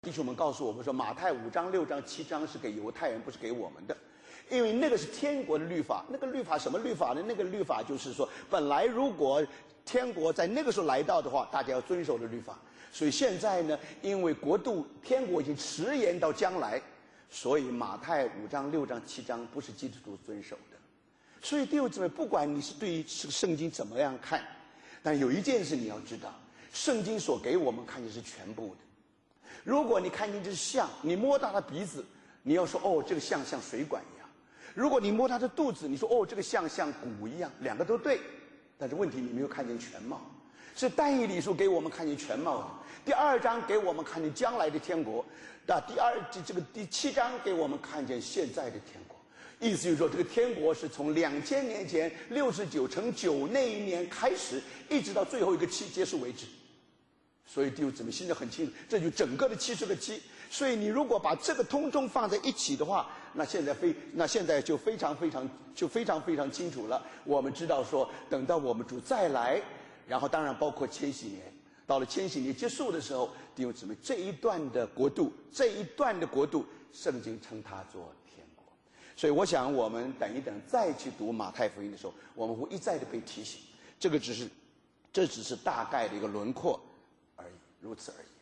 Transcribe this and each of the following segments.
弟兄们告诉我们说，马太5章、6章、7章是给犹太人，不是给我们的，因为那个是天国的律法。那个律法什么律法呢？那个律法就是说，本来如果天国在那个时候来到的话，大家要遵守的律法。所以现在呢，因为国度天国已经迟延到将来，所以马太5章、6章、7章不是基督徒遵守的。所以弟兄姊妹，不管你是对于这个圣经怎么样看，但有一件事你要知道，圣经所给我们看见是全部的。如果你看见这像，你摸到他鼻子，你要说哦，这个像水管一样；如果你摸他的肚子，你说哦，这个像骨一样，两个都对。但是问题你没有看见全貌，是但以理书给我们看见全貌的。第2章给我们看见将来的天国，第7章给我们看见现在的天国。意思就是说，这个天国是从2000年前69乘9那一年开始，一直到最后一个7结束为止。所以弟兄姊妹现在很清楚，这就整个的70个7。所以你如果把这个通通放在一起的话，那现在就非常清楚了。我们知道说，等到我们主再来，然后当然包括千禧年，到了千禧年结束的时候，弟兄姊妹这一段的国度，圣经称它做天国。所以我想我们等一等再去读马太福音的时候，我们会一再的被提醒，这只是大概的一个轮廓而已，如此而已。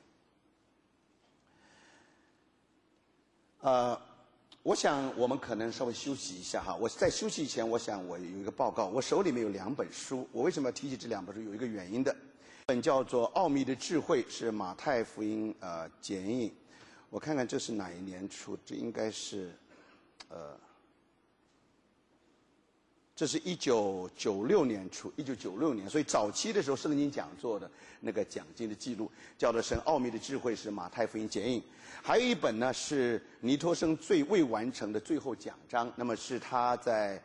我想我们可能稍微休息一下哈。我在休息以前，我想我有一个报告。我手里面有2本书，我为什么要提起这2本书？有一个原因的。一本叫做《奥秘的智慧》，是马太福音剪影。我看看这是哪一年出？这应该是这是1996年出，1996年，所以早期的时候圣经讲座的那个讲经的记录，叫做《神奥秘的智慧》，是马太福音剪影。还有一本呢是尼托生最未完成的最后讲章，那么是他在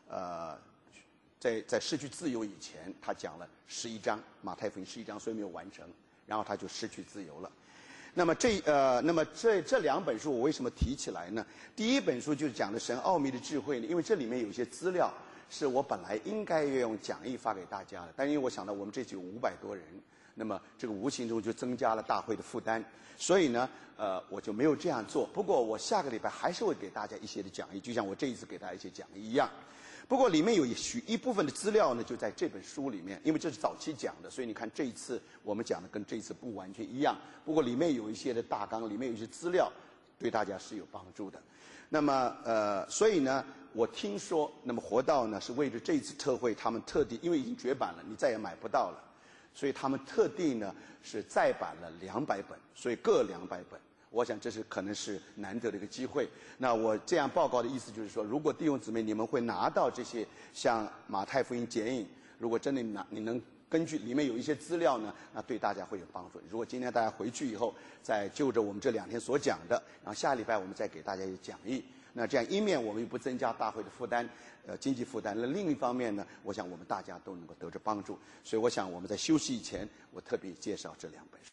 失去自由以前，他讲了11章，马太福音11章，所以没有完成，然后他就失去自由了。那么这2本书我为什么提起来呢？第一本书就是讲的神奥秘的智慧呢，因为这里面有一些资料是我本来应该要用讲义发给大家的，但因为我想到我们这次有500多人，那么这个无形中就增加了大会的负担，所以呢我就没有这样做。不过我下个礼拜还是会给大家一些的讲义，就像我这一次给大家一些讲义一样。不过里面有一部分的资料呢就在这本书里面，因为这是早期讲的，所以你看这一次我们讲的跟这一次不完全一样，不过里面有一些的大纲，里面有一些资料对大家是有帮助的。那么所以呢我听说，那么活道呢是为了这一次特会，他们特地因为已经绝版了，你再也买不到了，所以他们特地呢是再版了200本，所以各200本。我想这是可能是难得的一个机会。那我这样报告的意思就是说，如果弟兄姊妹你们会拿到这些像马太福音剪影，如果真的你能根据里面有一些资料呢，那对大家会有帮助。如果今天大家回去以后，再就着我们这2天所讲的，然后下礼拜我们再给大家一些讲义。那这样一面我们又不增加大会的负担，经济负担；那另一方面呢，我想我们大家都能够得着帮助。所以我想我们在休息以前，我特别介绍这2本书。